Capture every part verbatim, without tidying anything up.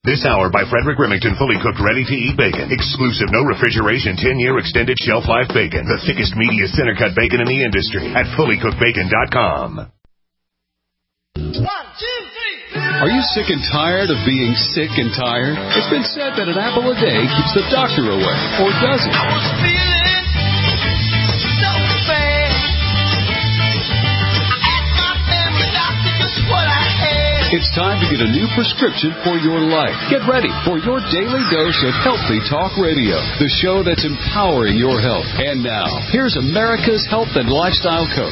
This hour by Frederick Remington, fully cooked, ready-to-eat bacon. Exclusive, no refrigeration, ten-year extended shelf life bacon. The thickest, meatiest center-cut bacon in the industry at fully cooked bacon dot com. One, two, three. Are you sick and tired of being sick and tired? It's been said that an apple a day keeps the doctor away, or does it? I was feeling so bad. I asked my family doctor just what I had. It's time to get a new prescription for your life. Get ready for your daily dose of Healthy Talk Radio, the show that's empowering your health. And now, here's America's health and lifestyle coach.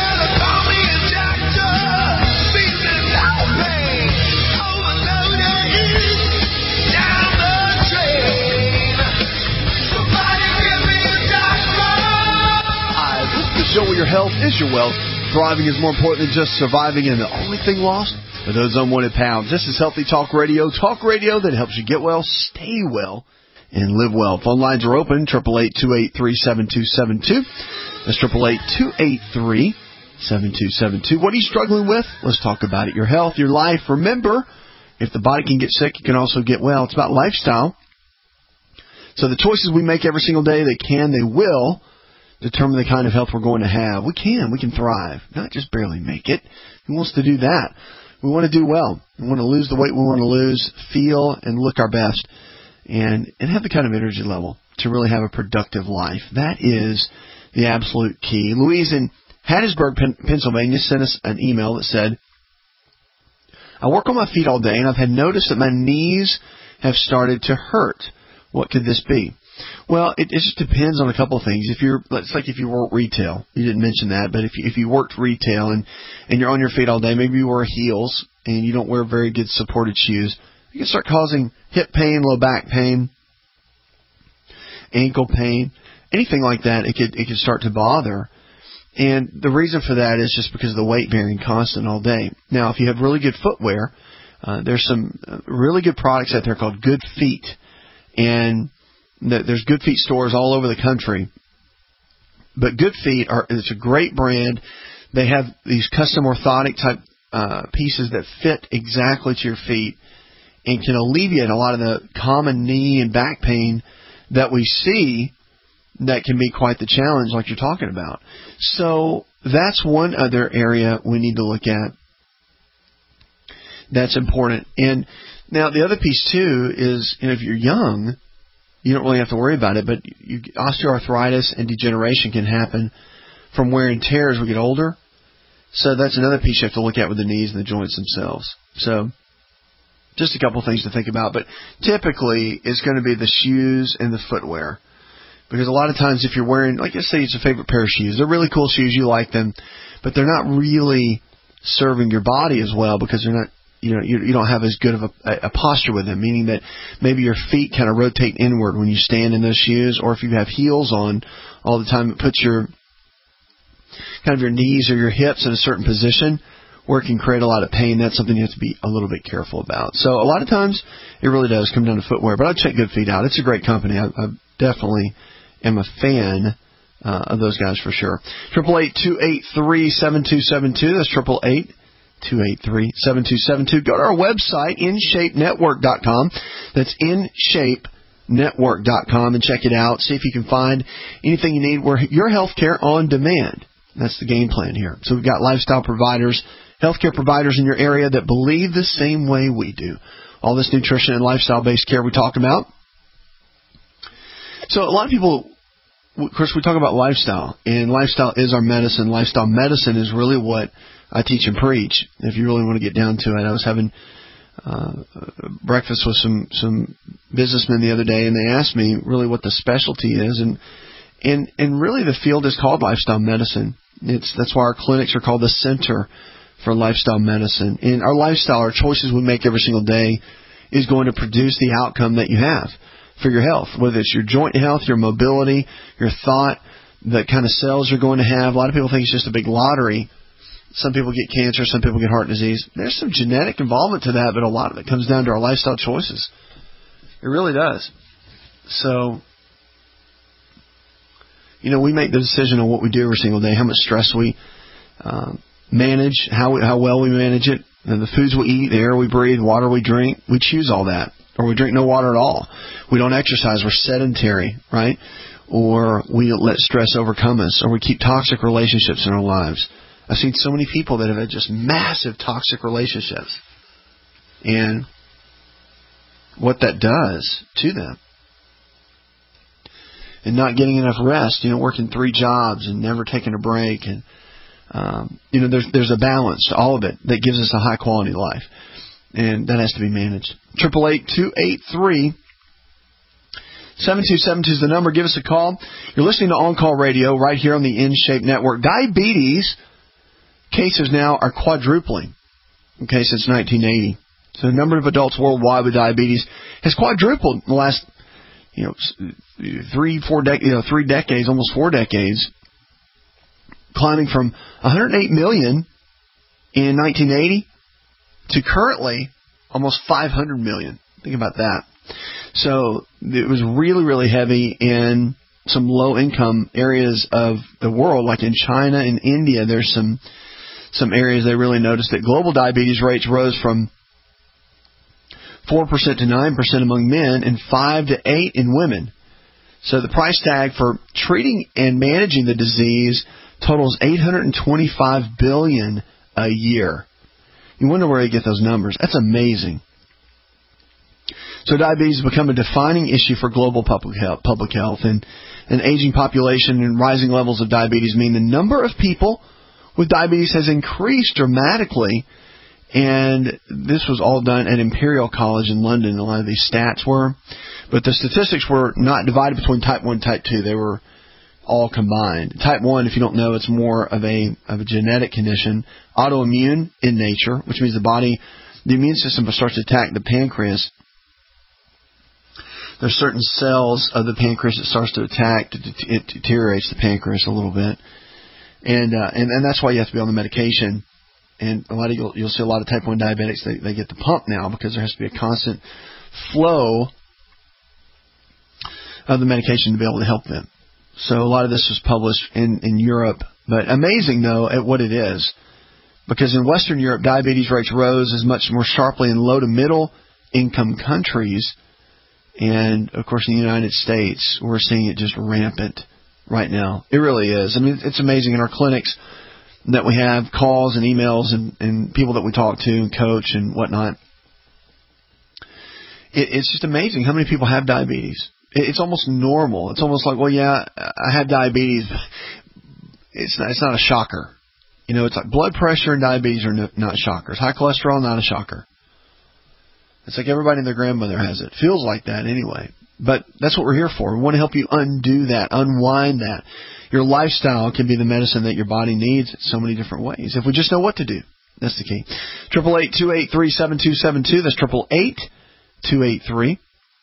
Show where your health is your wealth. Thriving is more important than just surviving, and the only thing lost are those unwanted pounds. This is Healthy Talk Radio. Talk radio that helps you get well, stay well, and live well. Phone lines are open, eight eight eight, two eight three, seven two seven two. That's eight eight eight, two eight three, seven two seven two. What are you struggling with? Let's talk about it. Your health, your life. Remember, if the body can get sick, it can also get well. It's about lifestyle. So the choices we make every single day, they can, they will determine the kind of health we're going to have. We can. We can thrive, not just barely make it. Who wants to do that? We want to do well. We want to lose the weight we want to lose, feel and look our best, and, and have the kind of energy level to really have a productive life. That is the absolute key. Louise in Hattiesburg, Pennsylvania, sent us an email that said, I work on my feet all day, and I've had noticed that my knees have started to hurt. What could this be? Well, it, it just depends on a couple of things. If you're, it's like if you work retail, you didn't mention that, but if you, if you worked retail and, and you're on your feet all day, maybe you wear heels and you don't wear very good supported shoes, you can start causing hip pain, low back pain, ankle pain, anything like that. It could, it could start to bother. And the reason for that is just because of the weight bearing constant all day. Now, if you have really good footwear, uh, there's some really good products out there called Good Feet, and there's Good Feet stores all over the country. But Good Feet are it's a great brand. They have these custom orthotic type uh, pieces that fit exactly to your feet and can alleviate a lot of the common knee and back pain that we see that can be quite the challenge like you're talking about. So that's one other area we need to look at. That's important. And now the other piece too is, you know, if you're young, you don't really have to worry about it, but you, osteoarthritis and degeneration can happen from wear and tear as we get older. So that's another piece you have to look at with the knees and the joints themselves. So just a couple of things to think about. But typically it's going to be the shoes and the footwear. Because a lot of times if you're wearing, like let's say it's a favorite pair of shoes, they're really cool shoes, you like them, but they're not really serving your body as well because they're not, you know, you, you don't have as good of a, a posture with them, meaning that maybe your feet kind of rotate inward when you stand in those shoes, or if you have heels on all the time, it puts your kind of your knees or your hips in a certain position where it can create a lot of pain. That's something you have to be a little bit careful about. So a lot of times it really does come down to footwear, but I'd check Good Feet out. It's a great company. I, I definitely am a fan uh, of those guys for sure. eight eight eight, two eight three, seven two seven two. That's eight eight eight, two eight three, seven two seven two. Go to our website, in shape network dot com. That's in shape network dot com and check it out. See if you can find anything you need. We're your healthcare on demand. That's the game plan here. So we've got lifestyle providers, healthcare providers in your area that believe the same way we do. All this nutrition and lifestyle-based care we talk about. So a lot of people, of course, we talk about lifestyle, and lifestyle is our medicine. Lifestyle medicine is really what I teach and preach, if you really want to get down to it. I was having uh, breakfast with some, some businessmen the other day, and they asked me really what the specialty is, and and and really the field is called lifestyle medicine. It's that's why our clinics are called the Center for Lifestyle Medicine. And our lifestyle, our choices we make every single day, is going to produce the outcome that you have for your health, whether it's your joint health, your mobility, your thought, the kind of cells you're going to have. A lot of people think it's just a big lottery. Some people get cancer, some people get heart disease. There's some genetic involvement to that, but a lot of it comes down to our lifestyle choices. It really does. So, you know, we make the decision on what we do every single day, how much stress we uh, manage, how we, how well we manage it, and the foods we eat, the air we breathe, water we drink. We choose all that. or we drink no water at all. We don't exercise. We're sedentary, right? Or we let stress overcome us, or we keep toxic relationships in our lives. I've seen so many people that have had just massive toxic relationships. And what that does to them. And not getting enough rest, you know, working three jobs and never taking a break. And, um, you know, there's there's a balance to all of it that gives us a high quality life. And that has to be managed. Triple eight two eight three seven two seven two is the number. Give us a call. You're listening to On Call Radio right here on the In Shape Network. Diabetes cases now are quadrupling, okay, since nineteen eighty. So the number of adults worldwide with diabetes has quadrupled in the last, you know, three, four, dec- you know, three decades, almost four decades, climbing from one hundred eight million in nineteen eighty to currently almost five hundred million. Think about that. So it was really, really heavy in some low-income areas of the world, like in China and India. There's some some areas they really noticed that global diabetes rates rose from four percent to nine percent among men and five to eight in women. So the price tag for treating and managing the disease totals eight hundred twenty-five billion dollars a year. You wonder where they get those numbers. That's amazing. So diabetes has become a defining issue for global public health, public health, and an aging population and rising levels of diabetes mean the number of people with diabetes has increased dramatically. And this was all done at Imperial College in London. A lot of these stats were. But the statistics were not divided between type one and type two. They were all combined. Type one, if you don't know, it's more of a of a genetic condition, autoimmune in nature, which means the body, the immune system starts to attack the pancreas. There's certain cells of the pancreas that starts to attack. It deteriorates the pancreas a little bit. And, uh, and, and that's why you have to be on the medication. And a lot of you'll, you'll see a lot of type one diabetics, they, they get the pump now because there has to be a constant flow of the medication to be able to help them. So a lot of this was published in, in Europe. But amazing, though, at what it is. Because in Western Europe, diabetes rates rose as much more sharply in low to middle income countries. And, of course, in the United States, we're seeing it just rampant right now. It really is. I mean, it's amazing in our clinics that we have calls and emails and, and people that we talk to and coach and whatnot. It, it's just amazing how many people have diabetes. It, it's almost normal. It's almost like, well, yeah, I have diabetes. It's not, it's not a shocker. You know, it's like blood pressure and diabetes are no, not shockers. High cholesterol, not a shocker. It's like everybody and their grandmother has it. Feels like that anyway. But that's what we're here for. We want to help you undo that, unwind that. Your lifestyle can be the medicine that your body needs in so many different ways. If we just know what to do, that's the key. Triple eight two eight three seven two seven two. That's triple eight two eight three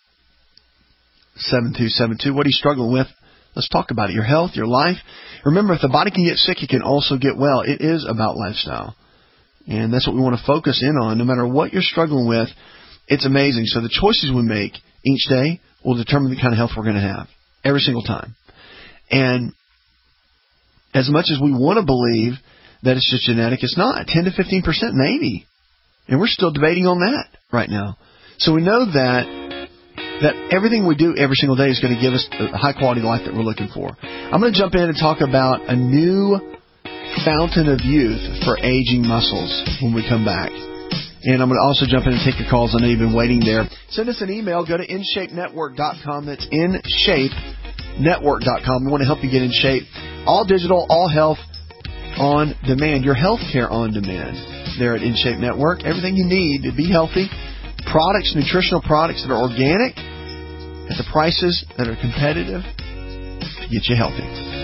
seven two seven two. What are you struggling with? Let's talk about it. Your health, your life. Remember, if the body can get sick, it can also get well. It is about lifestyle. And that's what we want to focus in on. No matter what you're struggling with, it's amazing. So the choices we make each day will determine the kind of health we're going to have every single time. And as much as we want to believe that it's just genetic, it's not. ten to fifteen percent maybe. And we're still debating on that right now. So we know that that everything we do every single day is going to give us the high-quality life that we're looking for. I'm going to jump in and talk about a new fountain of youth for aging muscles when we come back. And I'm going to also jump in and take your calls. I know you've been waiting there. Send us an email. Go to in shape network dot com. That's in shape network dot com. We want to help you get in shape. All digital, all health on demand. Your health care on demand there at InShape Network. Everything you need to be healthy. Products, nutritional products that are organic at the prices that are competitive to get you healthy.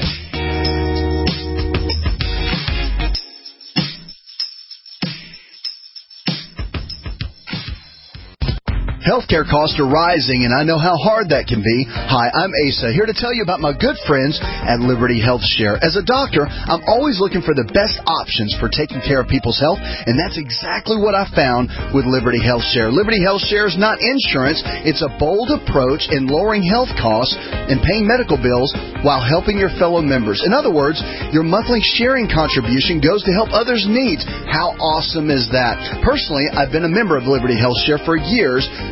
Healthcare costs are rising, and I know how hard that can be. Hi, I'm Asa, here to tell you about my good friends at Liberty Health Share. As a doctor, I'm always looking for the best options for taking care of people's health, and that's exactly what I found with Liberty Health Share. Liberty Health Share is not insurance. It's a bold approach in lowering health costs and paying medical bills while helping your fellow members. In other words, your monthly sharing contribution goes to help others' needs. How awesome is that? Personally, I've been a member of Liberty Health Share for years,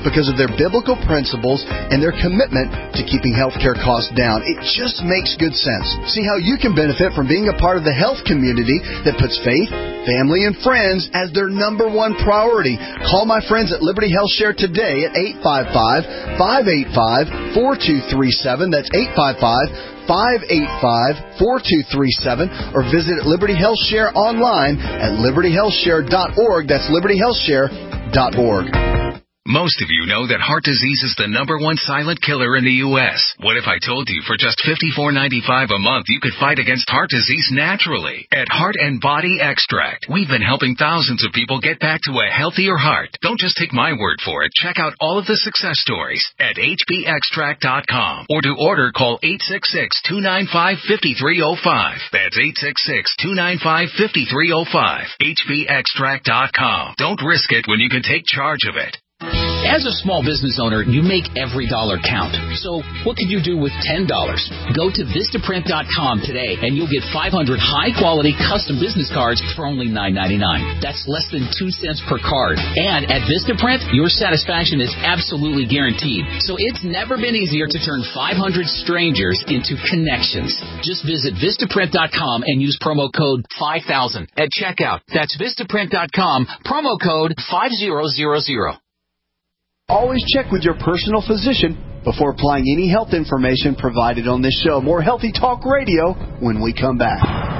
because of their biblical principles and their commitment to keeping healthcare costs down. It just makes good sense. See how you can benefit from being a part of the health community that puts faith, family, and friends as their number one priority. Call my friends at Liberty Health Share today at eight five five, five eight five, four two three seven. That's eight five five, five eight five, four two three seven, or visit Liberty Health Share online at liberty health share dot org. That's liberty health share dot org. Most of you know that heart disease is the number one silent killer in the U S What if I told you for just fifty-four ninety-five a month you could fight against heart disease naturally? At Heart and Body Extract, we've been helping thousands of people get back to a healthier heart. Don't just take my word for it. Check out all of the success stories at h b extract dot com, or to order, call eight six six, two nine five, five three zero five. That's eight six six, two nine five, five three zero five. h b extract dot com. Don't risk it when you can take charge of it. As a small business owner, you make every dollar count. So what could you do with ten dollars? Go to Vistaprint dot com today, and you'll get five hundred high-quality custom business cards for only nine ninety-nine. That's less than two cents per card. And at Vistaprint, your satisfaction is absolutely guaranteed. So it's never been easier to turn five hundred strangers into connections. Just visit Vistaprint dot com and use promo code five thousand at checkout. That's Vistaprint dot com, promo code five thousand. Always check with your personal physician before applying any health information provided on this show. More Healthy Talk Radio when we come back.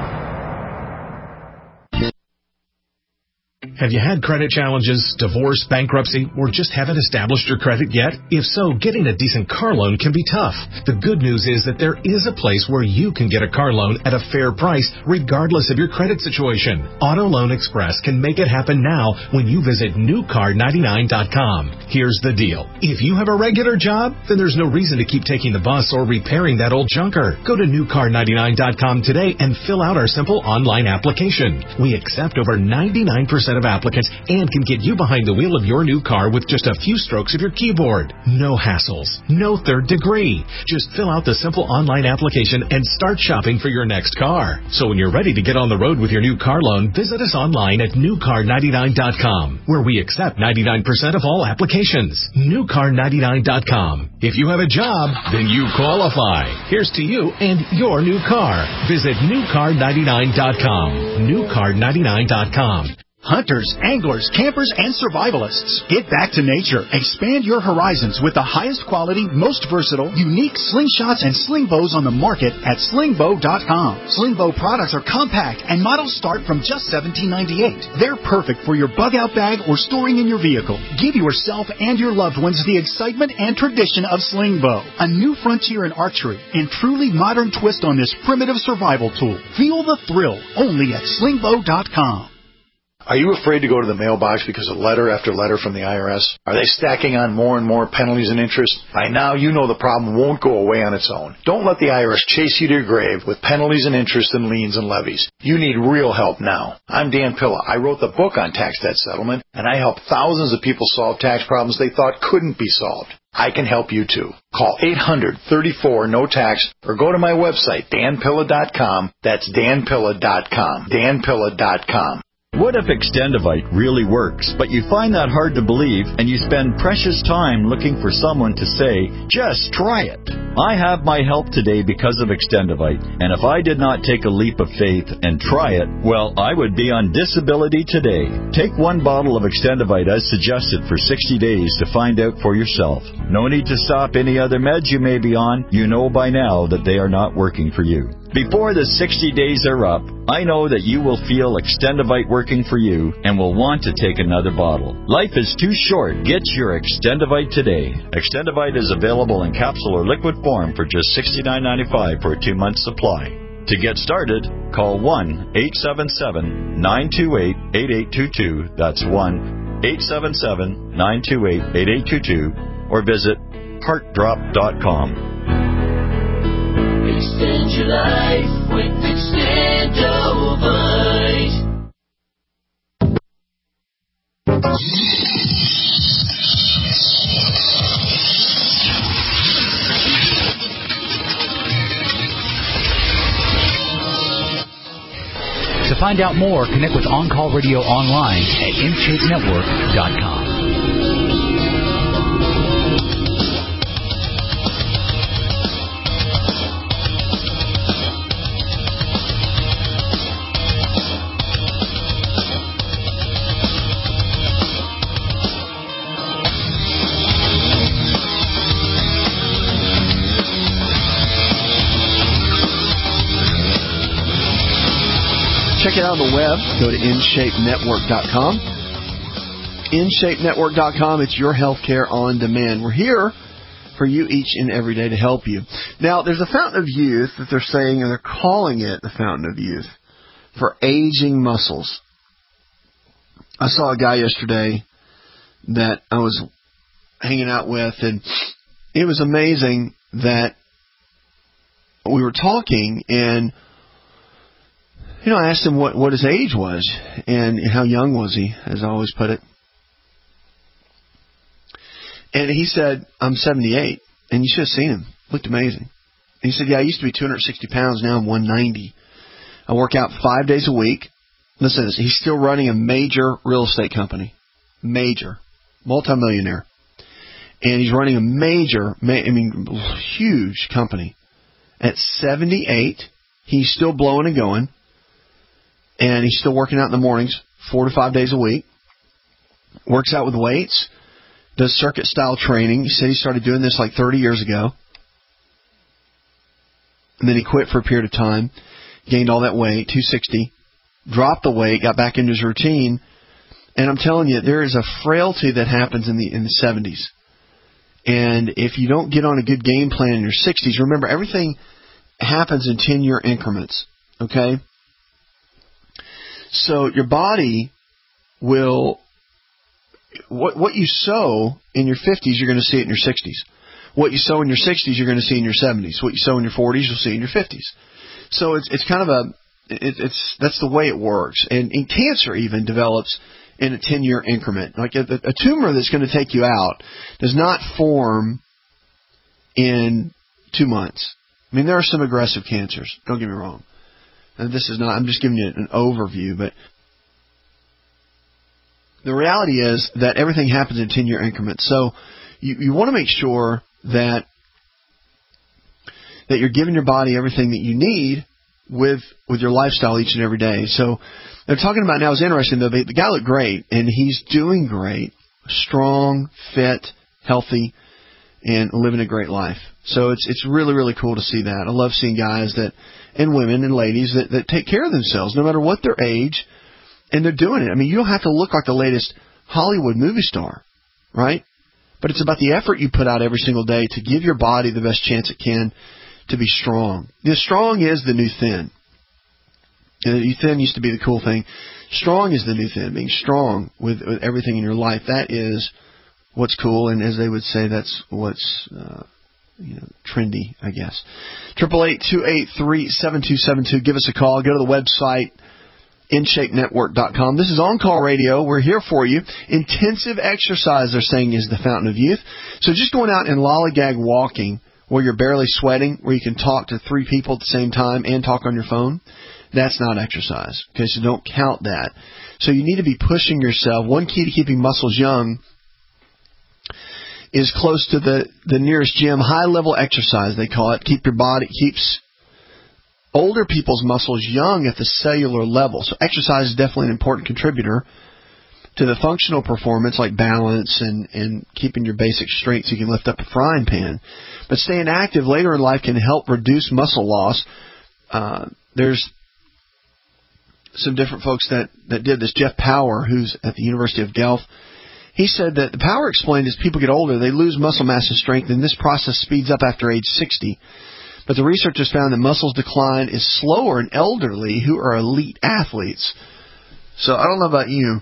Have you had credit challenges, divorce, bankruptcy, or just haven't established your credit yet? If so, getting a decent car loan can be tough. The good news is that there is a place where you can get a car loan at a fair price, regardless of your credit situation. Auto Loan Express can make it happen now when you visit new car ninety-nine dot com. Here's the deal. If you have a regular job, then there's no reason to keep taking the bus or repairing that old junker. Go to new car ninety-nine dot com today and fill out our simple online application. We accept over ninety-nine percent of applicants and can get you behind the wheel of your new car with just a few strokes of your keyboard. No hassles, no third degree. Just fill out the simple online application and start shopping for your next car. So when you're ready to get on the road with your new car loan, visit us online at new car ninety-nine dot com, where we accept ninety-nine percent of all applications. new car ninety-nine dot com. If you have a job, then you qualify. Here's to you and your new car. Visit new car ninety-nine dot com. new car ninety-nine dot com. Hunters, anglers, campers, and survivalists. Get back to nature. Expand your horizons with the highest quality, most versatile, unique slingshots and sling bows on the market at sling bow dot com. Sling bow products are compact and models start from just seventeen ninety-eight. They're perfect for your bug-out bag or storing in your vehicle. Give yourself and your loved ones the excitement and tradition of sling bow, a new frontier in archery and truly modern twist on this primitive survival tool. Feel the thrill only at sling bow dot com. Are you afraid to go to the mailbox because of letter after letter from the I R S? Are they stacking on more and more penalties and interest? By now, you know the problem won't go away on its own. Don't let the I R S chase you to your grave with penalties and interest and liens and levies. You need real help now. I'm Dan Pilla. I wrote the book on tax debt settlement, and I help thousands of people solve tax problems they thought couldn't be solved. I can help you too. Call eight hundred, thirty-four, no tax or go to my website, dan pilla dot com. That's dan pilla dot com. dan pilla dot com. What if Extendivite really works, but you find that hard to believe and you spend precious time looking for someone to say, just try it? I have my help today because of Extendivite, and if I did not take a leap of faith and try it, well, I would be on disability today. Take one bottle of Extendivite as suggested for sixty days to find out for yourself. No need to stop any other meds you may be on. You know by now that they are not working for you. Before the sixty days are up, I know that you will feel Extendivite working for you and will want to take another bottle. Life is too short. Get your Extendivite today. Extendivite is available in capsule or liquid form for just sixty-nine ninety-five for a two-month supply. To get started, call one eight seven seven, nine two eight, eight eight two two. That's one eight seven seven, nine two eight, eight eight two two. Or visit heart drop dot com. Extend your life with Extendivite. To find out more, connect with On Call Radio online at in shape network dot com. check it out on the web. Go to in shape network dot com. in shape network dot com. It's your healthcare on demand. We're here for you each and every day to help you. Now, there's a fountain of youth that they're saying, and they're calling it the fountain of youth for aging muscles. I saw a guy yesterday that I was hanging out with, and it was amazing that we were talking, and you know, I asked him what, what his age was and how young was he, as I always put it. And he said, I'm seventy-eight. And you should have seen him. Looked amazing. And he said, yeah, I used to be two hundred sixty pounds. Now I'm one ninety. I work out five days a week. Listen to this. He's still running a major real estate company. Major. Multimillionaire. And he's running a major, I mean, huge company. At seventy-eight, he's still blowing and going. And he's still working out in the mornings, four to five days a week. Works out with weights. Does circuit-style training. He said he started doing this like thirty years ago. And then he quit for a period of time. Gained all that weight, two sixty. Dropped the weight, got back into his routine. And I'm telling you, there is a frailty that happens in the in the seventies. And if you don't get on a good game plan in your sixties, remember, everything happens in ten-year increments. Okay? So your body will... What what you sow in your fifties, you're going to see it in your sixties. What you sow in your sixties, you're going to see in your seventies. What you sow in your forties, you'll see in your fifties. So it's it's kind of a it, it's that's the way it works. And, and cancer even develops in a ten-year increment. Like a, a tumor that's going to take you out does not form in two months. I mean, there are some aggressive cancers. Don't get me wrong. And this is not. I'm just giving you an overview, but. The reality is that everything happens in ten-year increments. So you, you want to make sure that that you're giving your body everything that you need with with your lifestyle each and every day. So they're talking about now, it's interesting, though, the, the guy looked great, and he's doing great, strong, fit, healthy, and living a great life. So it's it's really, really cool to see that. I love seeing guys that and women and ladies that, that take care of themselves, no matter what their age. And they're doing it. I mean, you don't have to look like the latest Hollywood movie star, right? But it's about the effort you put out every single day to give your body the best chance it can to be strong. The strong is the new thin. The thin used to be the cool thing. Strong is the new thin. Being strong with, with everything in your life, that is what's cool. And as they would say, that's what's uh, you know trendy, I guess. Triple eight two eight three seven two seven two. Give us a call. Go to the website. in shape network dot com. This is On-Call Radio. We're here for you. Intensive exercise, they're saying, is the fountain of youth. So just going out and lollygag walking where you're barely sweating, where you can talk to three people at the same time and talk on your phone, that's not exercise. Okay, so don't count that. So you need to be pushing yourself. One key to keeping muscles young is close to the, the nearest gym. High-level exercise, they call it. Keep your body, keeps older people's muscles young at the cellular level. So exercise is definitely an important contributor to the functional performance, like balance and, and keeping your basic strength so you can lift up a frying pan. But staying active later in life can help reduce muscle loss. Uh, there's some different folks that, that did this. Jeff Power, who's at the University of Guelph, he said that the Power explained as people get older, they lose muscle mass and strength, and this process speeds up after age sixty. But the researchers found that muscles decline is slower in elderly who are elite athletes. So I don't know about you.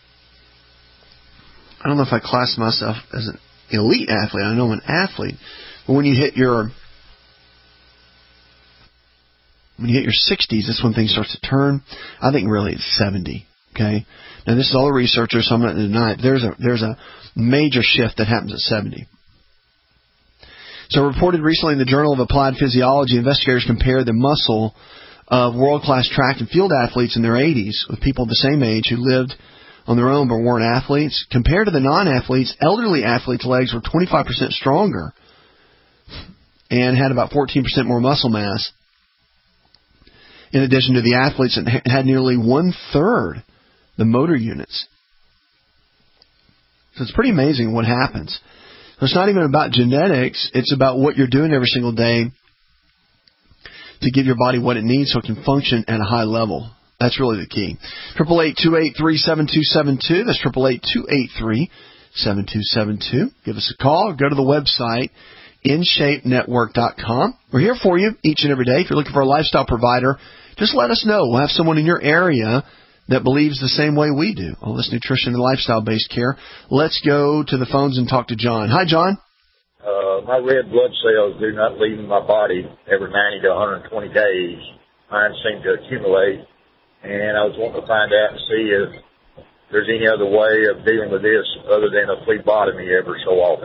I don't know if I class myself as an elite athlete. I know I'm an athlete. But when you hit your when you hit your sixties, that's when things start to turn. I think really it's seventy. Okay. Now this is all the researchers, so I'm not going to deny it. There's a there's a major shift that happens at seventy. So reported recently in the Journal of Applied Physiology, investigators compared the muscle of world-class track and field athletes in their eighties with people the same age who lived on their own but weren't athletes. Compared to the non-athletes, elderly athletes' legs were twenty-five percent stronger and had about fourteen percent more muscle mass. In addition to the athletes that had nearly one-third the motor units. So it's pretty amazing what happens. It's not even about genetics. It's about what you're doing every single day to give your body what it needs so it can function at a high level. That's really the key. Triple eight two eight three seven two seven two. That's triple eight two eight three seven two seven two. Give us a call or go to the website in shape network dot com. We're here for you each and every day. If you're looking for a lifestyle provider, just let us know. We'll have someone in your area that believes the same way we do. All this nutrition and lifestyle-based care. Let's go to the phones and talk to John. Hi, John. Uh, my red blood cells do not leave my body every ninety to one hundred twenty days. Mine seem to accumulate. And I was wanting to find out and see if there's any other way of dealing with this other than a phlebotomy every so often.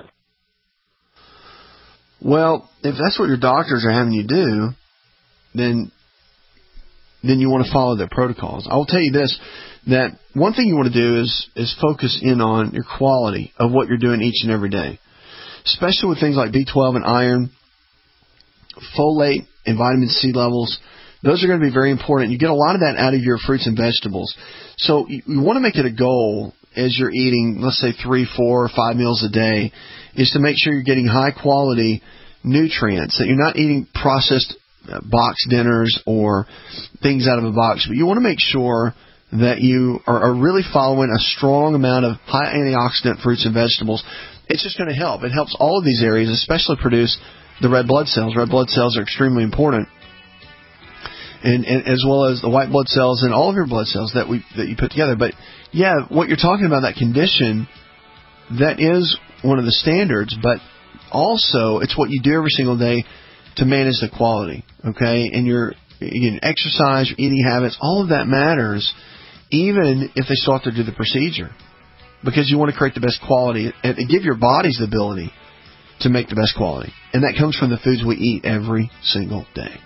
Well, if that's what your doctors are having you do, then then you want to follow their protocols. I will tell you this, that one thing you want to do is, is focus in on your quality of what you're doing each and every day, especially with things like B twelve and iron, folate and vitamin C levels. Those are going to be very important. You get a lot of that out of your fruits and vegetables. So you, you want to make it a goal as you're eating, let's say, three, four, or five meals a day, is to make sure you're getting high-quality nutrients, that you're not eating processed box dinners or things out of a box. But you want to make sure that you are, are really following a strong amount of high antioxidant fruits and vegetables. It's just going to help. It helps all of these areas, especially produce the red blood cells. Red blood cells are extremely important. And, and as well as the white blood cells and all of your blood cells that we that you put together. But, yeah, what you're talking about, that condition, that is one of the standards, but also it's what you do every single day to manage the quality, okay? And your you exercise, your eating habits, all of that matters, even if they still have to do the procedure, because you want to create the best quality and give your bodies the ability to make the best quality. And that comes from the foods we eat every single day.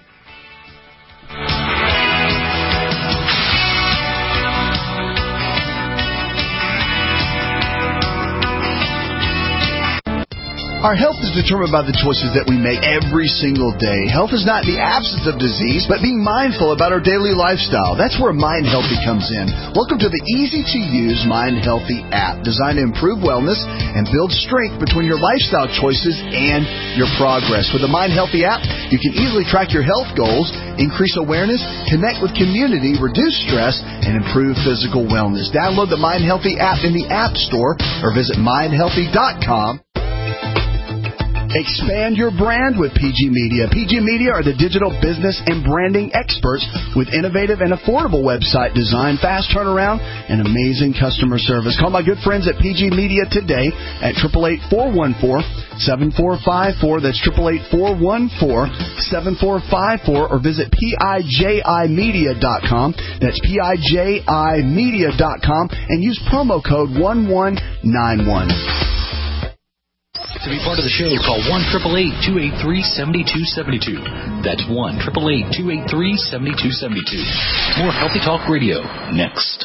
Our health is determined by the choices that we make every single day. Health is not the absence of disease, but being mindful about our daily lifestyle. That's where Mind Healthy comes in. Welcome to the easy-to-use Mind Healthy app, designed to improve wellness and build strength between your lifestyle choices and your progress. With the Mind Healthy app, you can easily track your health goals, increase awareness, connect with community, reduce stress, and improve physical wellness. Download the Mind Healthy app in the App Store or visit mind healthy dot com. Expand your brand with P G Media. P G Media are the digital business and branding experts with innovative and affordable website design, fast turnaround, and amazing customer service. Call my good friends at P G Media today at eight eight eight, four one four, seven four five four. That's eight eight eight, four one four, seven four five four, or visit P I J I media dot com. That's P I J I media dot com and use promo code one one nine one. To be part of the show, call one eight eight eight, two eight three, seven two seven two. That's one eight eight eight, two eight three, seven two seven two. More Healthy Talk Radio next.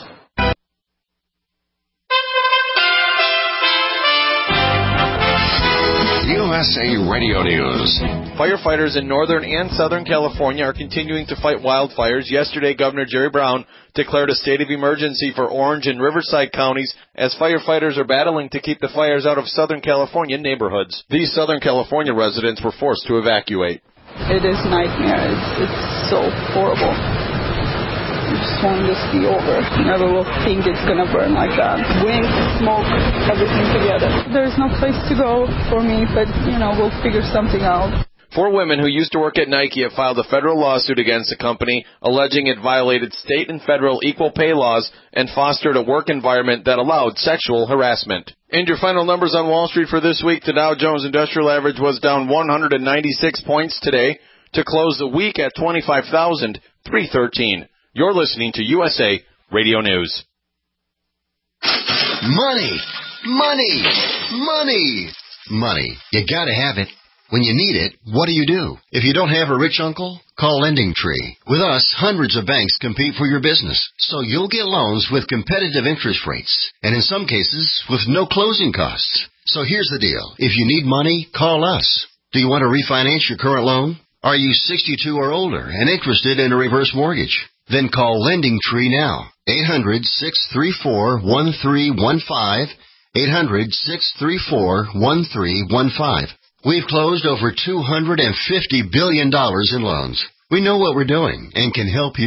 U S A Radio News. Firefighters in Northern and Southern California are continuing to fight wildfires. Yesterday, Governor Jerry Brown declared a state of emergency for Orange and Riverside counties as firefighters are battling to keep the fires out of Southern California neighborhoods. These Southern California residents were forced to evacuate. It is a nightmare. It's, it's so horrible. I just want this to be over. Never will think it's going to burn like that. Wind, smoke, everything together. There's no place to go for me, but, you know, we'll figure something out. Four women who used to work at Nike have filed a federal lawsuit against the company, alleging it violated state and federal equal pay laws and fostered a work environment that allowed sexual harassment. And your final numbers on Wall Street for this week, the Dow Jones Industrial Average was down one hundred ninety-six points today to close the week at twenty-five thousand three hundred thirteen. You're listening to U S A Radio News. Money, money, money, money. You gotta have it. When you need it, what do you do? If you don't have a rich uncle, call Lending Tree. With us, hundreds of banks compete for your business, so you'll get loans with competitive interest rates, and in some cases, with no closing costs. So here's the deal. If you need money, call us. Do you want to refinance your current loan? Are you sixty-two or older and interested in a reverse mortgage? Then call Lending Tree now. eight hundred, six three four, one three one five. eight hundred, six three four, one three one five. We've closed over two hundred fifty billion dollars in loans. We know what we're doing and can help you.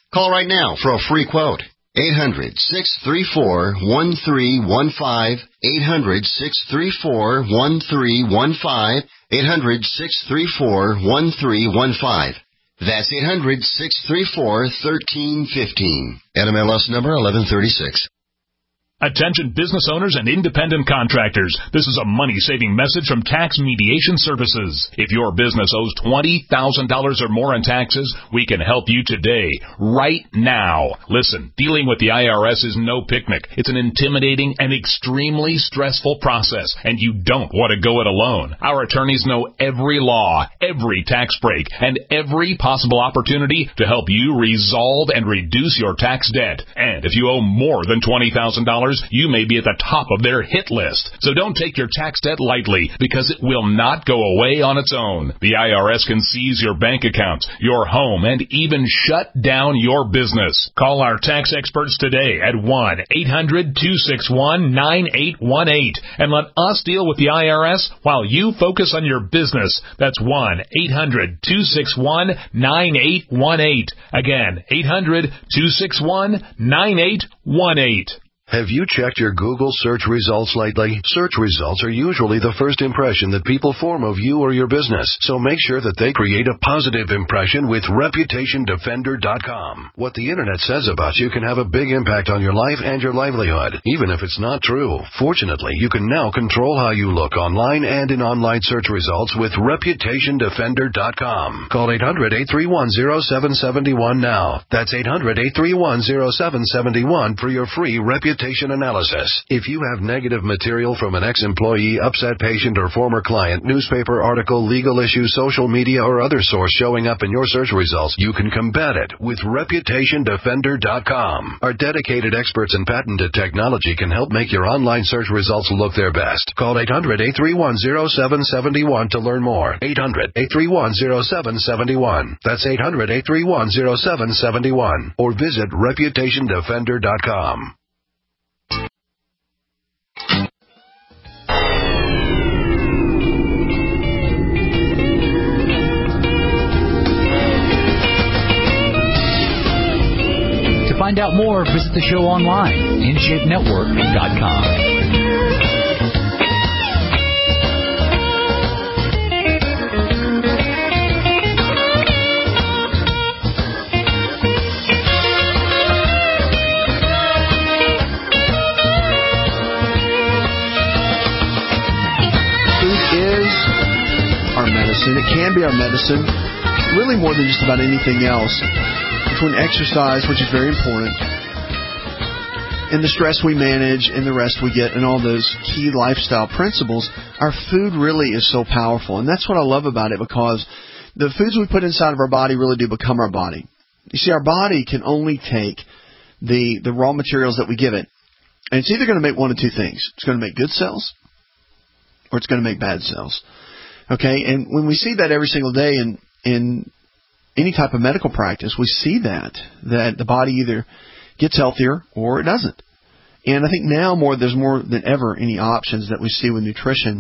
Call right now for a free quote. eight hundred, six three four, one three one five. eight hundred, six three four, one three one five. eight hundred, six three four, one three one five. That's eight hundred, six three four, one three one five. N M L S number eleven thirty-six. Attention business owners and independent contractors. This is a money-saving message from Tax Mediation Services. If your business owes twenty thousand dollars or more in taxes, we can help you today, right now. Listen, dealing with the I R S is no picnic. It's an intimidating and extremely stressful process, and you don't want to go it alone. Our attorneys know every law, every tax break, and every possible opportunity to help you resolve and reduce your tax debt. And if you owe more than twenty thousand dollars, you may be at the top of their hit list. So don't take your tax debt lightly, because it will not go away on its own. The I R S can seize your bank accounts, your home, and even shut down your business. Call our tax experts today at one eight hundred, two six one, nine eight one eight and let us deal with the I R S while you focus on your business. That's one eight hundred, two six one, nine eight one eight. Again, eight hundred, two six one, nine eight one eight. Have you checked your Google search results lately? Search results are usually the first impression that people form of you or your business, so make sure that they create a positive impression with Reputation Defender dot com. What the Internet says about you can have a big impact on your life and your livelihood, even if it's not true. Fortunately, you can now control how you look online and in online search results with Reputation Defender dot com. Call eight hundred, eight three one, zero seven seven one now. That's eight hundred, eight three one, zero seven seven one for your free Reputation analysis. If you have negative material from an ex-employee, upset patient, or former client, newspaper article, legal issue, social media, or other source showing up in your search results, you can combat it with Reputation Defender dot com. Our dedicated experts and patented technology can help make your online search results look their best. Call eight hundred, eight three one, zero seven seven one to learn more. eight hundred, eight three one, zero seven seven one. That's eight hundred, eight three one, zero seven seven one. Or visit Reputation Defender dot com. To find out more, visit the show online, in shape network dot com. Medicine. It can be our medicine, really more than just about anything else. Between exercise, which is very important, and the stress we manage and the rest we get and all those key lifestyle principles, our food really is so powerful. And that's what I love about it, because the foods we put inside of our body really do become our body. You see, our body can only take the, the raw materials that we give it, and it's either going to make one of two things. It's going to make good cells, or it's going to make bad cells. Okay, and when we see that every single day in in any type of medical practice, we see that, that the body either gets healthier or it doesn't. And I think now more there's more than ever any options that we see with nutrition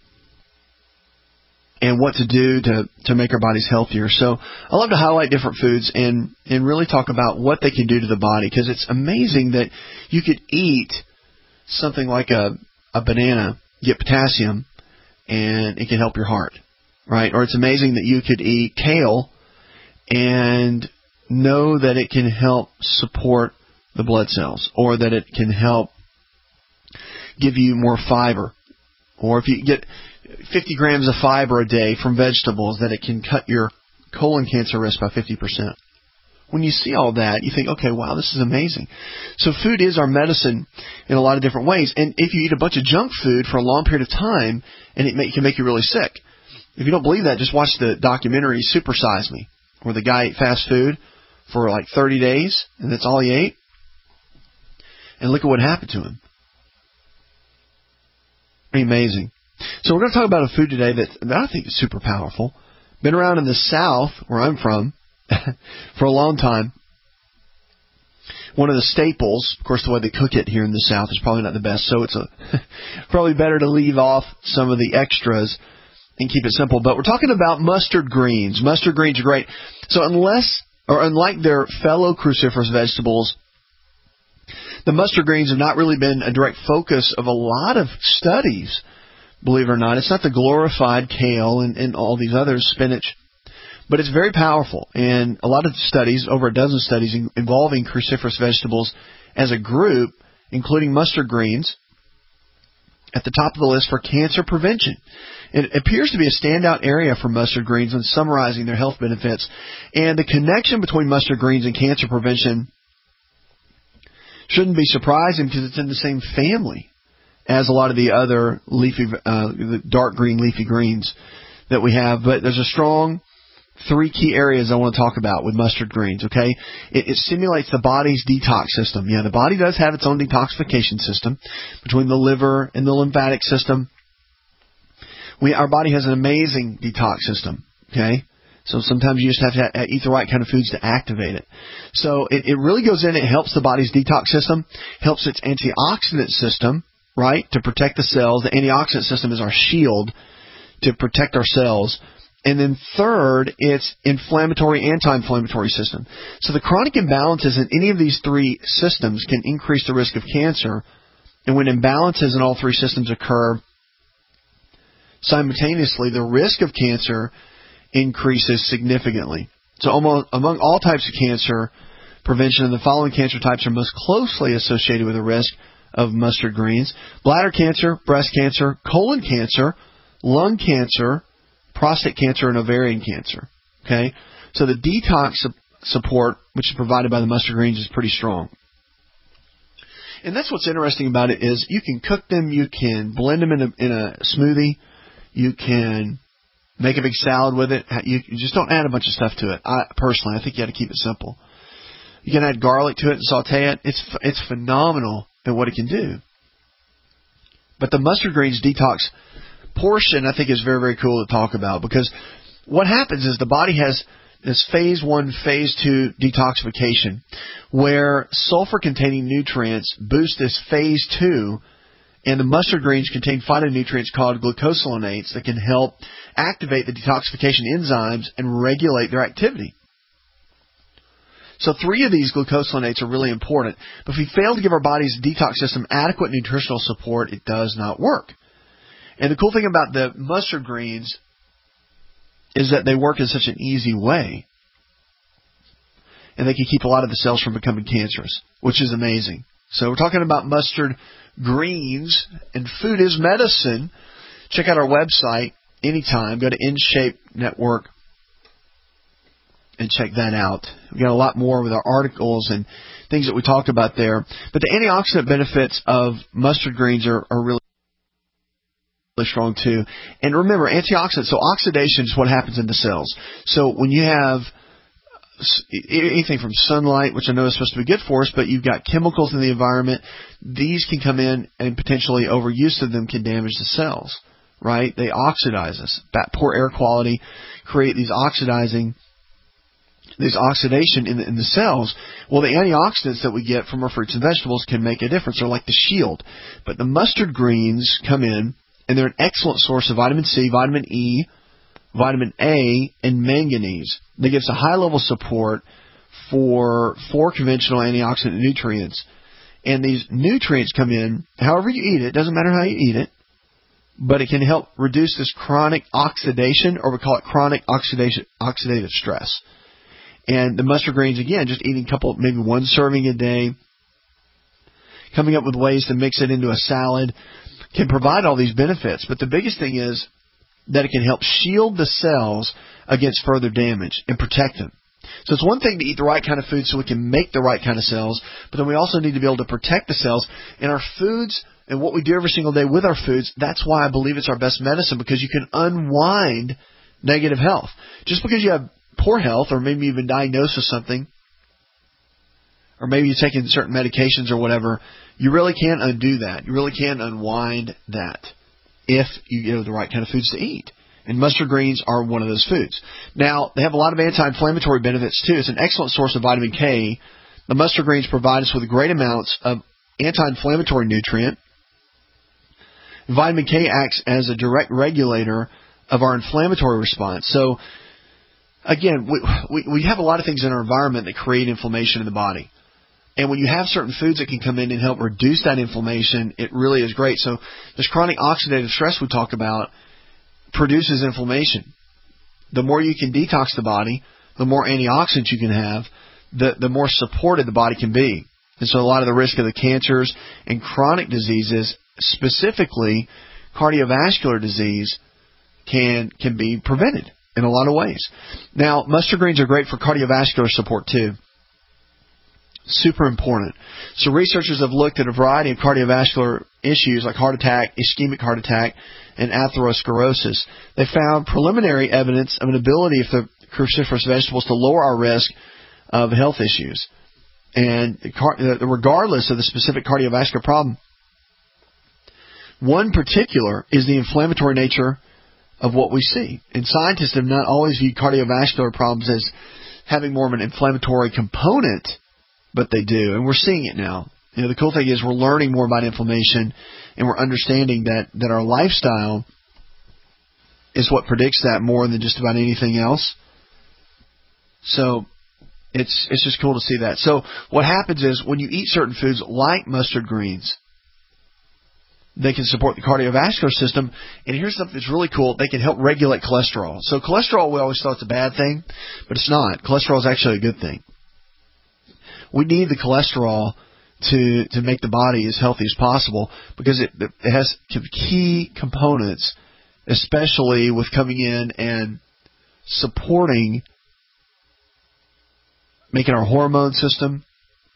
and what to do to, to make our bodies healthier. So I love to highlight different foods and, and really talk about what they can do to the body, because it's amazing that you could eat something like a, a banana, get potassium, and it can help your heart, right? Or it's amazing that you could eat kale and know that it can help support the blood cells, or that it can help give you more fiber. Or if you get fifty grams of fiber a day from vegetables, that it can cut your colon cancer risk by fifty percent. When you see all that, you think, okay, wow, this is amazing. So food is our medicine in a lot of different ways. And if you eat a bunch of junk food for a long period of time, and it, may, it can make you really sick. If you don't believe that, just watch the documentary Super Size Me, where the guy ate fast food for like thirty days, and that's all he ate. And look at what happened to him. Amazing. So we're going to talk about a food today that, that I think is super powerful. Been around in the South, where I'm from, for a long time. One of the staples, of course, the way they cook it here in the South is probably not the best, so it's a probably better to leave off some of the extras and keep it simple. But we're talking about mustard greens. Mustard greens are great. So unless or unlike their fellow cruciferous vegetables, the mustard greens have not really been a direct focus of a lot of studies, believe it or not. It's not the glorified kale and, and all these others, spinach, but it's very powerful. And a lot of studies, over a dozen studies in, involving cruciferous vegetables as a group, including mustard greens, at the top of the list for cancer prevention. It appears to be a standout area for mustard greens when summarizing their health benefits. And the connection between mustard greens and cancer prevention shouldn't be surprising because it's in the same family as a lot of the other leafy, uh, the dark green leafy greens that we have. But there's a strong three key areas I want to talk about with mustard greens, okay? It, it stimulates the body's detox system. Yeah, the body does have its own detoxification system between the liver and the lymphatic system. We, our body has an amazing detox system, okay? So sometimes you just have to have, eat the right kind of foods to activate it. So it, it really goes in, it helps the body's detox system, helps its antioxidant system, right, to protect the cells. The antioxidant system is our shield to protect our cells. And then third, it's inflammatory, anti-inflammatory system. So the chronic imbalances in any of these three systems can increase the risk of cancer. And when imbalances in all three systems occur simultaneously, the risk of cancer increases significantly. So almost, among all types of cancer prevention, the following cancer types are most closely associated with the risk of mustard greens: bladder cancer, breast cancer, colon cancer, lung cancer, prostate cancer, and ovarian cancer. Okay, so the detox support, which is provided by the mustard greens, is pretty strong. And that's what's interesting about it is you can cook them, you can blend them in a, in a smoothie, you can make a big salad with it. You, you just don't add a bunch of stuff to it. I personally, I think you got to keep it simple. You can add garlic to it and saute it. It's it's phenomenal at what it can do. But the mustard greens detox portion, I think, is very, very cool to talk about, because what happens is the body has this phase one, phase two detoxification where sulfur-containing nutrients boost this phase two, and the mustard greens contain phytonutrients called glucosinolates that can help activate the detoxification enzymes and regulate their activity. So three of these glucosinolates are really important, but if we fail to give our body's detox system adequate nutritional support, it does not work. And the cool thing about the mustard greens is that they work in such an easy way. And they can keep a lot of the cells from becoming cancerous, which is amazing. So we're talking about mustard greens, and food is medicine. Check out our website anytime. Go to InShape Network and check that out. We've got a lot more with our articles and things that we talked about there. But the antioxidant benefits of mustard greens are, are really really strong too. And remember, antioxidants, so oxidation is what happens in the cells. So when you have anything from sunlight, which I know is supposed to be good for us, but you've got chemicals in the environment, these can come in and potentially overuse of them can damage the cells, right? They oxidize us. That poor air quality create these oxidizing There's oxidation in the, in the cells. Well, the antioxidants that we get from our fruits and vegetables can make a difference. They're like the shield. But the mustard greens come in, and they're an excellent source of vitamin C, vitamin E, vitamin A, and manganese. They give us a high-level support for four conventional antioxidant nutrients. And these nutrients come in, however you eat it, doesn't matter how you eat it, but it can help reduce this chronic oxidation, or we call it chronic oxidation, oxidative stress. And the mustard greens, again, just eating a couple, maybe one serving a day, coming up with ways to mix it into a salad, can provide all these benefits. But the biggest thing is that it can help shield the cells against further damage and protect them. So it's one thing to eat the right kind of food so we can make the right kind of cells, but then we also need to be able to protect the cells. And our foods and what we do every single day with our foods, that's why I believe it's our best medicine, because you can unwind negative health. Just because you have poor health, or maybe you've been diagnosed with something, or maybe you're taking certain medications or whatever, you really can't undo that. You really can't unwind that if you know the right kind of foods to eat. And mustard greens are one of those foods. Now, they have a lot of anti-inflammatory benefits too. It's an excellent source of vitamin K. The mustard greens provide us with great amounts of anti-inflammatory nutrient. Vitamin K acts as a direct regulator of our inflammatory response. So again, we, we we have a lot of things in our environment that create inflammation in the body. And when you have certain foods that can come in and help reduce that inflammation, it really is great. So this chronic oxidative stress we talk about produces inflammation. The more you can detox the body, the more antioxidants you can have, the, the more supported the body can be. And so a lot of the risk of the cancers and chronic diseases, specifically cardiovascular disease, can can be prevented in a lot of ways. Now, mustard greens are great for cardiovascular support too. Super important. So researchers have looked at a variety of cardiovascular issues like heart attack, ischemic heart attack, and atherosclerosis. They found preliminary evidence of an ability for cruciferous vegetables to lower our risk of health issues. And regardless of the specific cardiovascular problem, one particular is the inflammatory nature of what we see. And scientists have not always viewed cardiovascular problems as having more of an inflammatory component, but they do, and we're seeing it now. You know, the cool thing is we're learning more about inflammation, and we're understanding that, that our lifestyle is what predicts that more than just about anything else. So it's it's just cool to see that. So what happens is when you eat certain foods like mustard greens, they can support the cardiovascular system. And here's something that's really cool. They can help regulate cholesterol. So cholesterol, we always thought it's a bad thing, but it's not. Cholesterol is actually a good thing. We need the cholesterol to to make the body as healthy as possible because it, it has key components, especially with coming in and supporting making our hormone system,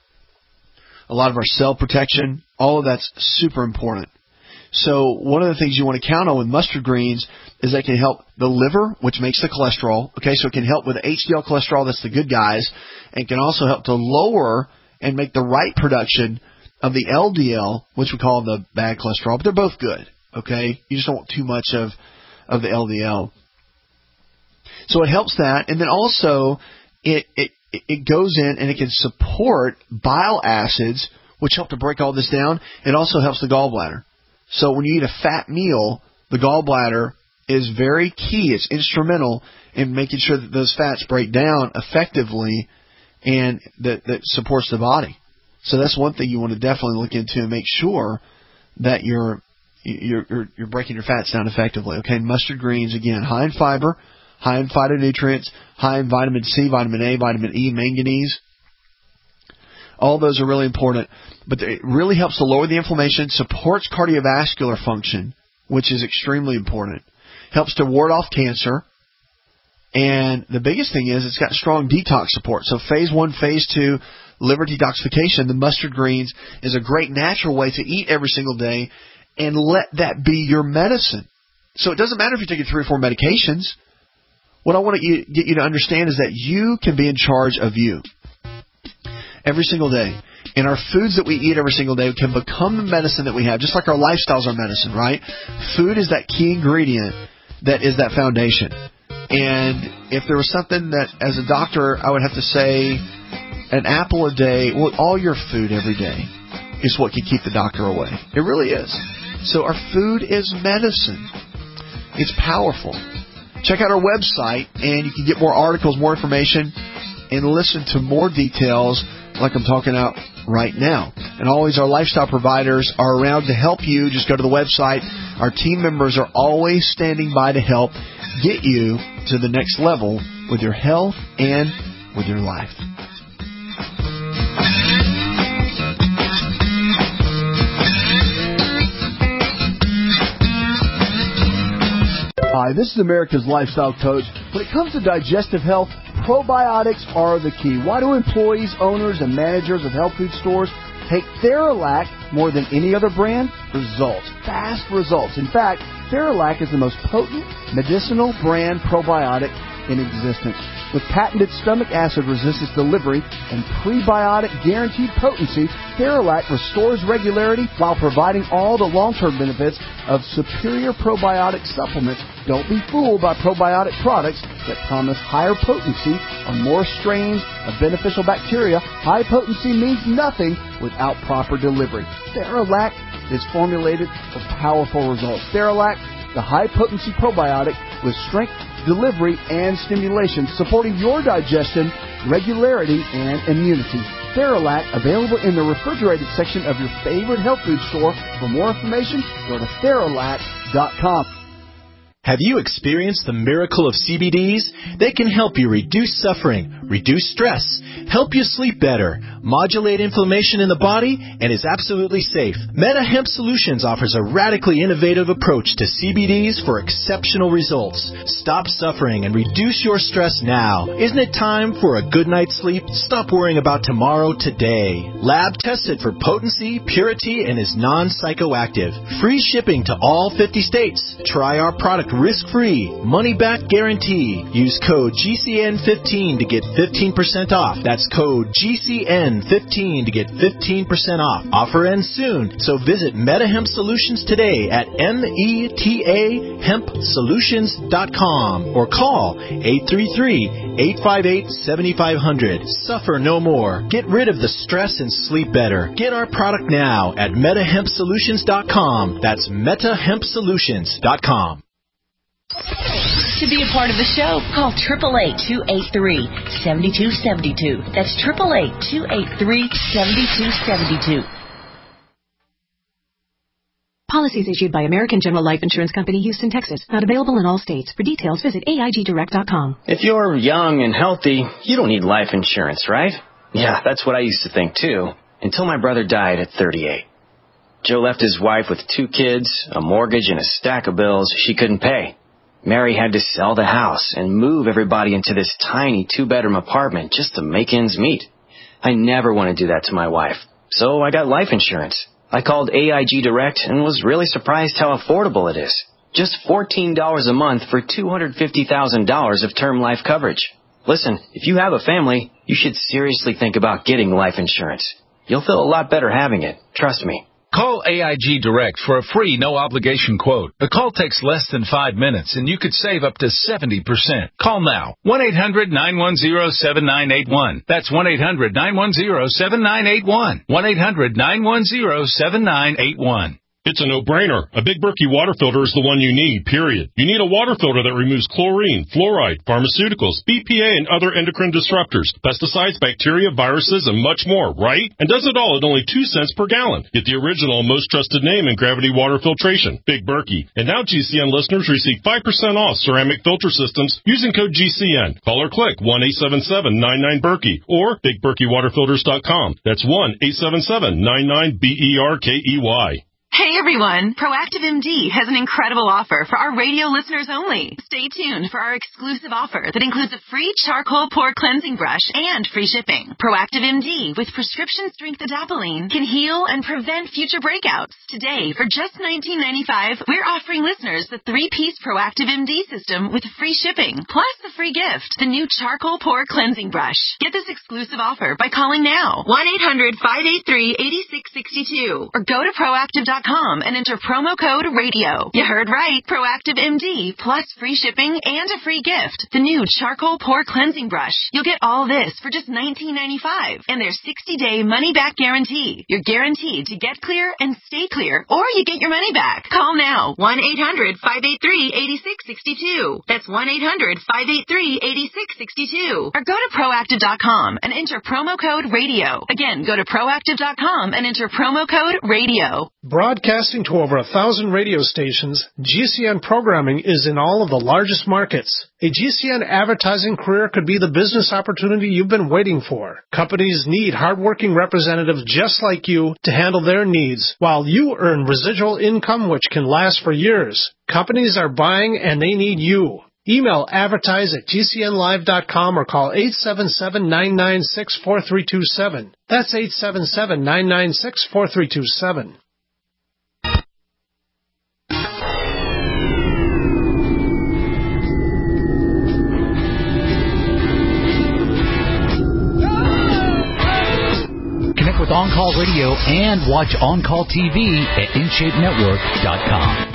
a lot of our cell protection. All of that's super important. So one of the things you want to count on with mustard greens is they can help the liver, which makes the cholesterol. Okay, so it can help with the H D L cholesterol, that's the good guys, and can also help to lower and make the right production of the L D L, which we call the bad cholesterol. But they're both good. Okay, you just don't want too much of of the L D L. So it helps that, and then also it it it goes in and it can support bile acids, which help to break all this down. It also helps the gallbladder. So when you eat a fat meal, the gallbladder is very key. It's instrumental in making sure that those fats break down effectively and that, that supports the body. So that's one thing you want to definitely look into and make sure that you're you're you're, you're breaking your fats down effectively. Okay, mustard greens, again, high in fiber, high in phytonutrients, high in vitamin C, vitamin A, vitamin E, manganese. All those are really important, but it really helps to lower the inflammation, supports cardiovascular function, which is extremely important, helps to ward off cancer, and the biggest thing is it's got strong detox support. So phase one, phase two, liver detoxification, the mustard greens is a great natural way to eat every single day and let that be your medicine. So it doesn't matter if you're taking three or four medications. What I want to get you to understand is that you can be in charge of you every single day. And our foods that we eat every single day can become the medicine that we have, just like our lifestyles are medicine, right? Food is that key ingredient that is that foundation. And if there was something that, as a doctor, I would have to say an apple a day, well, all your food every day is what can keep the doctor away. It really is. So our food is medicine. It's powerful. Check out our website, and you can get more articles, more information, and listen to more details like I'm talking about right now. And always our lifestyle providers are around to help you. Just go to the website. Our team members are always standing by to help get you to the next level with your health and with your life. Hi, this is America's Lifestyle Coach. When it comes to digestive health, probiotics are the key. Why do employees, owners, and managers of health food stores take Theralac more than any other brand? Results. Fast results. In fact, Theralac is the most potent medicinal brand probiotic in existence. With patented stomach acid resistance delivery and prebiotic guaranteed potency, Theralac restores regularity while providing all the long-term benefits of superior probiotic supplements. Don't be fooled by probiotic products that promise higher potency or more strains of beneficial bacteria. High potency means nothing without proper delivery. Theralac is formulated for powerful results. Theralac the high-potency probiotic with strength, delivery, and stimulation, supporting your digestion, regularity, and immunity. Theralac, available in the refrigerated section of your favorite health food store. For more information, go to theralac dot com. Have you experienced the miracle of C B Ds? They can help you reduce suffering, reduce stress, help you sleep better, modulate inflammation in the body, and is absolutely safe. Meta Hemp Solutions offers a radically innovative approach to C B Ds for exceptional results. Stop suffering and reduce your stress now. Isn't it time for a good night's sleep? Stop worrying about tomorrow today. Lab tested for potency, purity, and is non-psychoactive. Free shipping to all fifty states. Try our product risk-free, money-back guarantee. Use code G C N fifteen to get fifteen percent off. That's code G C N fifteen to get fifteen percent off. Offer ends soon, so visit MetaHemp Solutions today at meta hemp solutions dot com or call eight three three, eight five eight, seven five zero zero. Suffer no more. Get rid of the stress and sleep better. Get our product now at meta hemp solutions dot com. That's meta hemp solutions dot com. To be a part of the show, call eight eight eight, two eight three, seven two seven two. That's eight eight eight, two eight three, seven two seven two. Policies issued by American General Life Insurance Company, Houston, Texas. Not available in all states. For details, visit A I G direct dot com. If you're young and healthy, you don't need life insurance, right? Yeah, that's what I used to think, too, until my brother died at thirty-eight. Joe left his wife with two kids, a mortgage, and a stack of bills she couldn't pay. Mary had to sell the house and move everybody into this tiny two-bedroom apartment just to make ends meet. I never want to do that to my wife, so I got life insurance. I called A I G Direct and was really surprised how affordable it is. Just fourteen dollars a month for two hundred fifty thousand dollars of term life coverage. Listen, if you have a family, you should seriously think about getting life insurance. You'll feel a lot better having it, trust me. Call A I G Direct for a free, no-obligation quote. The call takes less than five minutes, and you could save up to seventy percent. Call now. one eight hundred nine one zero seven nine eight one. That's one eight hundred nine one zero seven nine eight one. one eight hundred nine one zero seven nine eight one. It's a no-brainer. A Big Berkey water filter is the one you need, period. You need a water filter that removes chlorine, fluoride, pharmaceuticals, B P A, and other endocrine disruptors, pesticides, bacteria, viruses, and much more, right? And does it all at only two cents per gallon. Get the original, most trusted name in gravity water filtration, Big Berkey. And now G C N listeners receive five percent off ceramic filter systems using code G C N. Call or click one eight seven seven nine nine Berkey or big berkey water filters dot com. That's one eight seven seven nine nine B E R K E Y. Hey everyone, Proactive M D has an incredible offer for our radio listeners only. Stay tuned for our exclusive offer that includes a free charcoal pore cleansing brush and free shipping. Proactive M D with prescription strength adapalene can heal and prevent future breakouts. Today, for just nineteen ninety-five dollars, we're offering listeners the three-piece Proactive M D system with free shipping, plus the free gift, the new charcoal pore cleansing brush. Get this exclusive offer by calling now, one eight hundred five eight three eight six six two, or go to proactive dot com and enter promo code radio. You heard right. Proactive M D plus free shipping and a free gift. The new charcoal pore cleansing brush. You'll get all this for just nineteen ninety-five dollars and their sixty-day money-back guarantee. You're guaranteed to get clear and stay clear, or you get your money back. Call now. one eight hundred five eight three eight six six two. That's one eight hundred five eight three eight six six two. Or go to proactive dot com and enter promo code radio. Again, go to proactive dot com and enter promo code radio. Broadcasting to over a thousand radio stations, G C N programming is in all of the largest markets. A G C N advertising career could be the business opportunity you've been waiting for. Companies need hardworking representatives just like you to handle their needs, while you earn residual income which can last for years. Companies are buying and they need you. Email advertise at G C N live dot com or call eight seven seven nine nine six four three two seven. That's eight seven seven nine nine six four three two seven. Connect with On Call Radio and watch On Call T V at in shape network dot com.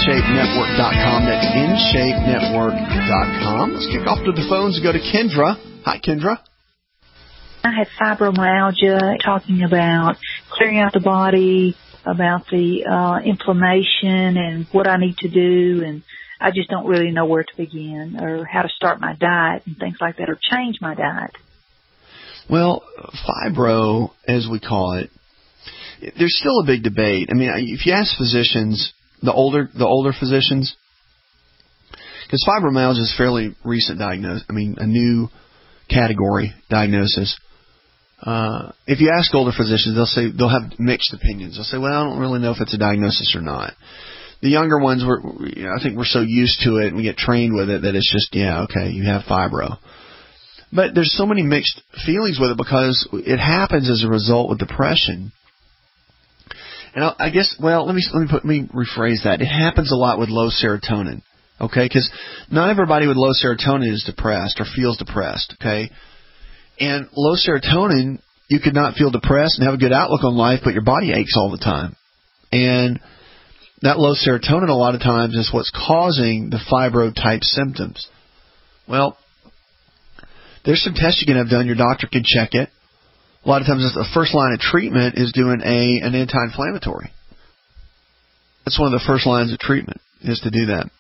shape network dot com. That's in shape network dot com. Let's kick off to the phones and go to Kendra. Hi, Kendra. I had fibromyalgia, talking about clearing out the body, about the uh, inflammation and what I need to do, and I just don't really know where to begin or how to start my diet and things like that, or change my diet. Well, fibro, as we call it, there's still a big debate. I mean, if you ask physicians, the older the older physicians, because fibromyalgia is a fairly recent diagnosis, I mean, a new category diagnosis. Uh, if you ask older physicians, they'll say they'll have mixed opinions. They'll say, "Well, I don't really know if it's a diagnosis or not." The younger ones, we're, I think, we're so used to it and we get trained with it that it's just, yeah, okay, you have fibro. But there's so many mixed feelings with it because it happens as a result of depression. And I, I guess, well, let me let me put, let me rephrase that. It happens a lot with low serotonin, okay? Because not everybody with low serotonin is depressed or feels depressed, okay? And low serotonin, you could not feel depressed and have a good outlook on life, but your body aches all the time. And that low serotonin a lot of times is what's causing the fibro-type symptoms. Well, there's some tests you can have done. Your doctor can check it. A lot of times the first line of treatment is doing a an anti-inflammatory. That's one of the first lines of treatment, is to do that.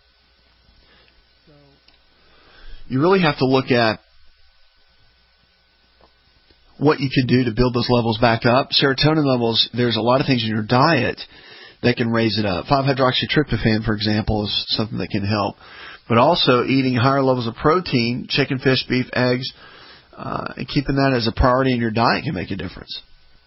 You really have to look at what you can do to build those levels back up. Serotonin levels, there's a lot of things in your diet that can raise it up. five hydroxytryptophan, for example, is something that can help. But also eating higher levels of protein, chicken, fish, beef, eggs, uh, and keeping that as a priority in your diet can make a difference.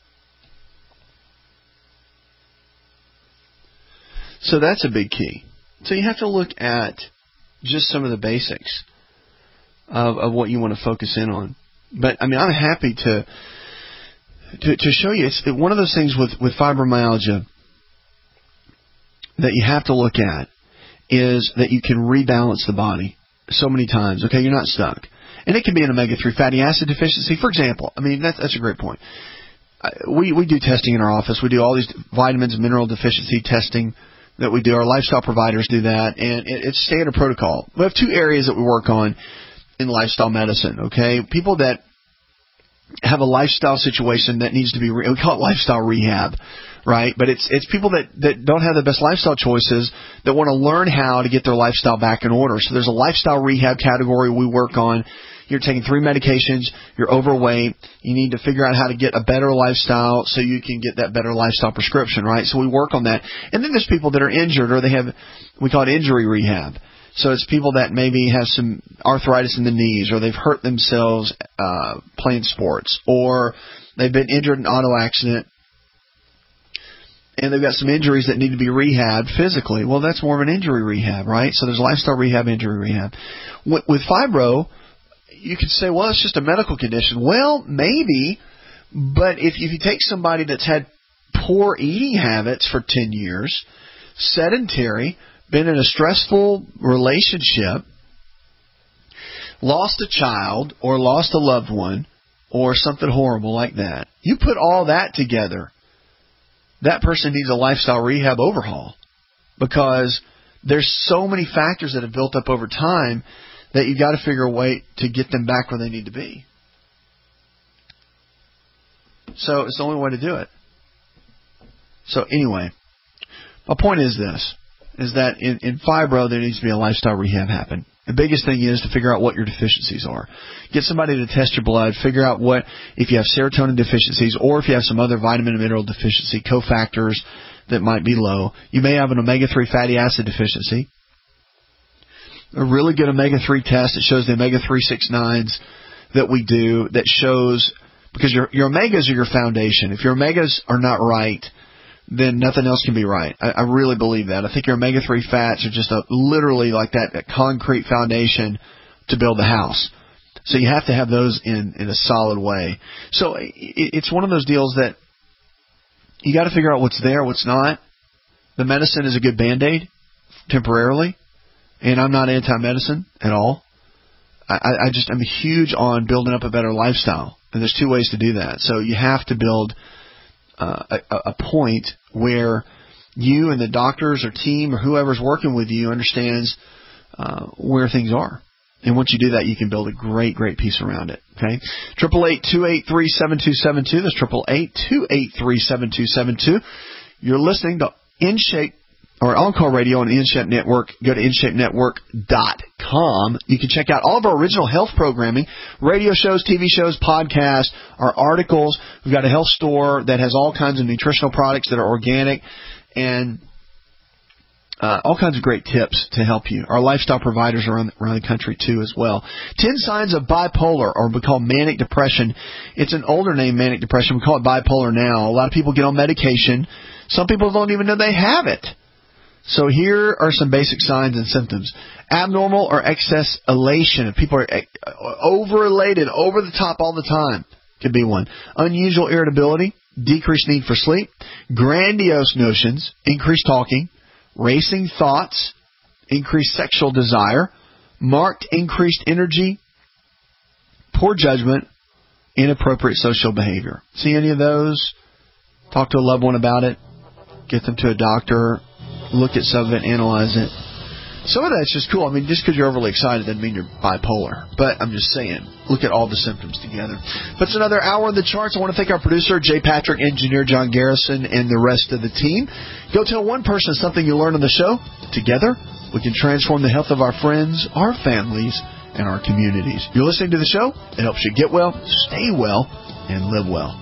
So that's a big key. So you have to look at just some of the basics of, of what you want to focus in on. But, I mean, I'm happy to to, to show you. It's one of those things with, with fibromyalgia that you have to look at is that you can rebalance the body so many times. Okay, you're not stuck. And it can be an omega three fatty acid deficiency. For example, I mean, that's, that's a great point. We, we do testing in our office. We do all these vitamins and mineral deficiency testing that we do. Our lifestyle providers do that, and it, it's standard protocol. We have two areas that we work on in lifestyle medicine, okay? People that have a lifestyle situation that needs to be, re- we call it lifestyle rehab, right? But it's it's people that, that don't have the best lifestyle choices that want to learn how to get their lifestyle back in order. So there's a lifestyle rehab category we work on. You're taking three medications, you're overweight, you need to figure out how to get a better lifestyle so you can get that better lifestyle prescription, right? So we work on that. And then there's people that are injured, or they have, we call it injury rehab. So it's people that maybe have some arthritis in the knees, or they've hurt themselves uh, playing sports, or they've been injured in an auto accident, and they've got some injuries that need to be rehabbed physically. Well, that's more of an injury rehab, right? So there's lifestyle rehab, injury rehab. With, with fibro, you could say, well, it's just a medical condition. Well, maybe, but if, if you take somebody that's had poor eating habits for ten years, sedentary, been in a stressful relationship, lost a child or lost a loved one or something horrible like that, you put all that together, that person needs a lifestyle rehab overhaul, because there's so many factors that have built up over time that you've got to figure a way to get them back where they need to be. So it's the only way to do it. So anyway, my point is this, is that in, in fibro there needs to be a lifestyle rehab happen. The biggest thing is to figure out what your deficiencies are. Get somebody to test your blood, figure out what, if you have serotonin deficiencies or if you have some other vitamin and mineral deficiency, cofactors that might be low. You may have an omega three fatty acid deficiency. A really good omega three test that shows the omega three six nines that we do, that shows, because your, your omegas are your foundation. If your omegas are not right, then nothing else can be right. I, I really believe that. I think your omega three fats are just a, literally like that, that concrete foundation to build the house. So you have to have those in, in a solid way. So it, it's one of those deals that you got to figure out what's there, what's not. The medicine is a good Band-Aid temporarily, and I'm not anti-medicine at all. I, I just I'm huge on building up a better lifestyle, and there's two ways to do that. So you have to build Uh, a, a point where you and the doctors or team or whoever's working with you understands uh, where things are. And once you do that, you can build a great, great piece around it. Okay, triple eight two eight three seven two seven two. That's triple eight two eight three seven two seven two. You're listening to InShape or On-Call Radio on the InShape Network. Go to in shape network dot com. You can check out all of our original health programming, radio shows, T V shows, podcasts, our articles. We've got a health store that has all kinds of nutritional products that are organic and Uh, all kinds of great tips to help you. Our lifestyle providers around, around the country, too, as well. Ten signs of bipolar, or we call manic depression. It's an older name, manic depression. We call it bipolar now. A lot of people get on medication. Some people don't even know they have it. So here are some basic signs and symptoms. Abnormal or excess elation. If people are over-elated, over the top all the time, could be one. Unusual irritability, decreased need for sleep, grandiose notions, increased talking, racing thoughts, increased sexual desire, marked increased energy, poor judgment, inappropriate social behavior. See any of those? Talk to a loved one about it. Get them to a doctor. Look at some of it. Analyze it. Some of that's just cool. I mean, just because you're overly excited doesn't mean you're bipolar. But I'm just saying, look at all the symptoms together. But it's another hour in the charts. I want to thank our producer, Jay Patrick, engineer John Garrison, and the rest of the team. Go tell one person something you learned on the show. Together, we can transform the health of our friends, our families, and our communities. You're listening to the show. It helps you get well, stay well, and live well.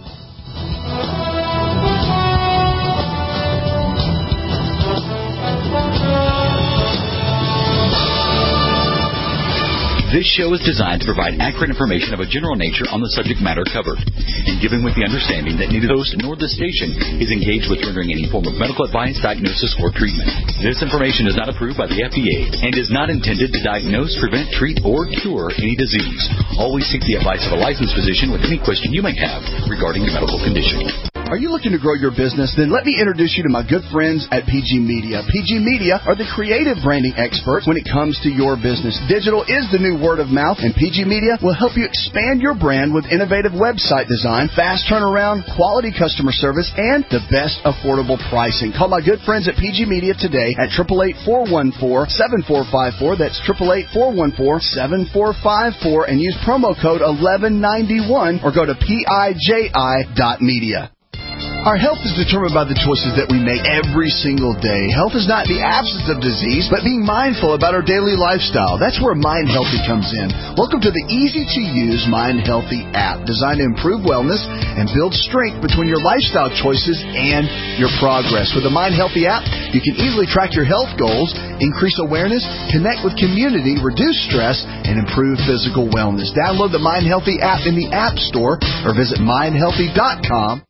This show is designed to provide accurate information of a general nature on the subject matter covered, and given with the understanding that neither the host nor the station is engaged with rendering any form of medical advice, diagnosis, or treatment. This information is not approved by the F D A and is not intended to diagnose, prevent, treat, or cure any disease. Always seek the advice of a licensed physician with any question you may have regarding your medical condition. Are you looking to grow your business? Then let me introduce you to my good friends at P G Media. P G Media are the creative branding experts when it comes to your business. Digital is the new word of mouth, and P G Media will help you expand your brand with innovative website design, fast turnaround, quality customer service, and the best affordable pricing. Call my good friends at P G Media today at eight eight eight, four one four, seven four five four. That's eight eight eight, four one four, seven four five four, and use promo code eleven ninety-one or go to P I J I dot media. Our health is determined by the choices that we make every single day. Health is not the absence of disease, but being mindful about our daily lifestyle. That's where Mind Healthy comes in. Welcome to the easy-to-use Mind Healthy app, designed to improve wellness and build strength between your lifestyle choices and your progress. With the Mind Healthy app, you can easily track your health goals, increase awareness, connect with community, reduce stress, and improve physical wellness. Download the Mind Healthy app in the App Store or visit mind healthy dot com.